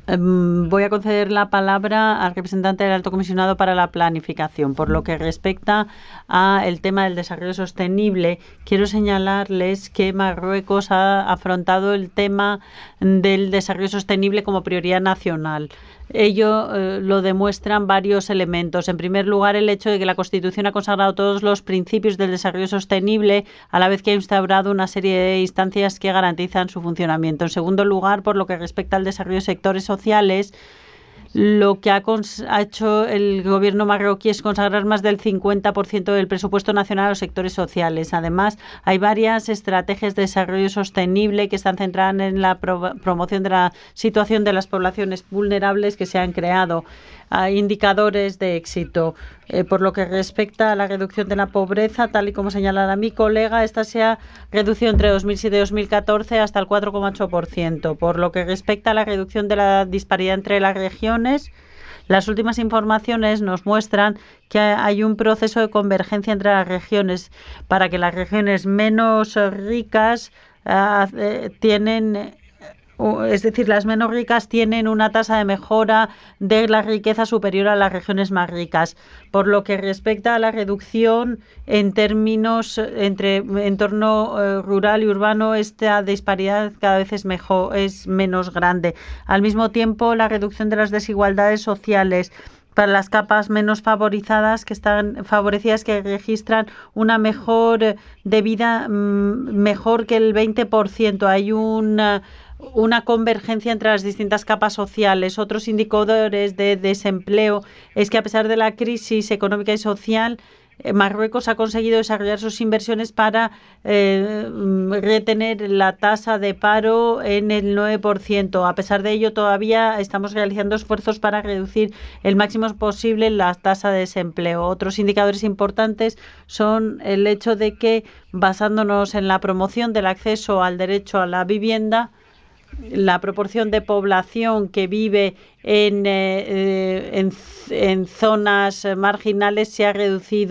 Voy a conceder la palabra al representante del Alto Comisionado para la Planificación. Por lo que respecta al tema del desarrollo sostenible, quiero señalarles que Marruecos ha afrontado el tema del desarrollo sostenible como prioridad nacional. Ello lo demuestran varios elementos. En primer lugar, el hecho de que la Constitución ha consagrado todos los principios del desarrollo sostenible, a la vez que ha instaurado una serie de instancias que garantizan su funcionamiento. En segundo lugar, por lo que respecta al desarrollo de sectores sociales, lo que ha hecho el gobierno marroquí es consagrar más del 50% del presupuesto nacional a los sectores sociales. Además, hay varias estrategias de desarrollo sostenible que están centradas en la promoción de la situación de las poblaciones vulnerables que se han creado. Hay indicadores de éxito. Por lo que respecta a la reducción de la pobreza, tal y como señalara mi colega, esta se ha reducido entre 2007 y 2014 hasta el 4,8%. Por lo que respecta a la reducción de la disparidad entre las regiones, las últimas informaciones nos muestran que hay un proceso de convergencia entre las regiones para que las regiones menos ricas es decir, las menos ricas tienen una tasa de mejora de la riqueza superior a las regiones más ricas. Por lo que respecta a la reducción en términos entre entorno rural y urbano, esta disparidad cada vez es menos grande. Al mismo tiempo, la reducción de las desigualdades sociales para las capas menos favorecidas que registran una mejor de vida mejor que el 20%. Hay una convergencia entre las distintas capas sociales. Otros indicadores de desempleo es que, a pesar de la crisis económica y social, Marruecos ha conseguido desarrollar sus inversiones para retener la tasa de paro en el 9%. A pesar de ello, todavía estamos realizando esfuerzos para reducir el máximo posible la tasa de desempleo. Otros indicadores importantes son el hecho de que, basándonos en la promoción del acceso al derecho a la vivienda, la proporción de población que vive en zonas marginales se ha reducido